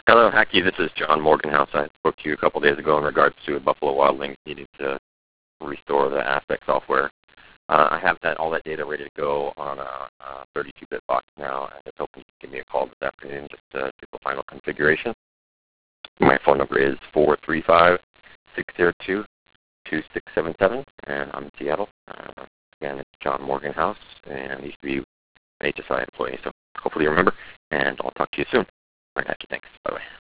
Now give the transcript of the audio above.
Hello, Hacky. This is John Morganhouse. I spoke to you a couple days ago in regards to Buffalo Wild Wings needing to restore the Aspect software. I have all that data ready to go on a 32-bit box now, and I was hoping you could give me a call this afternoon just to do the final configuration. My phone number is 435-602-2677, and I'm in Seattle. Again, it's John Morganhouse, and I used to be an HSI employee, so hopefully you remember, and I'll talk to you soon. All right, Hacky, thanks. Bye-bye.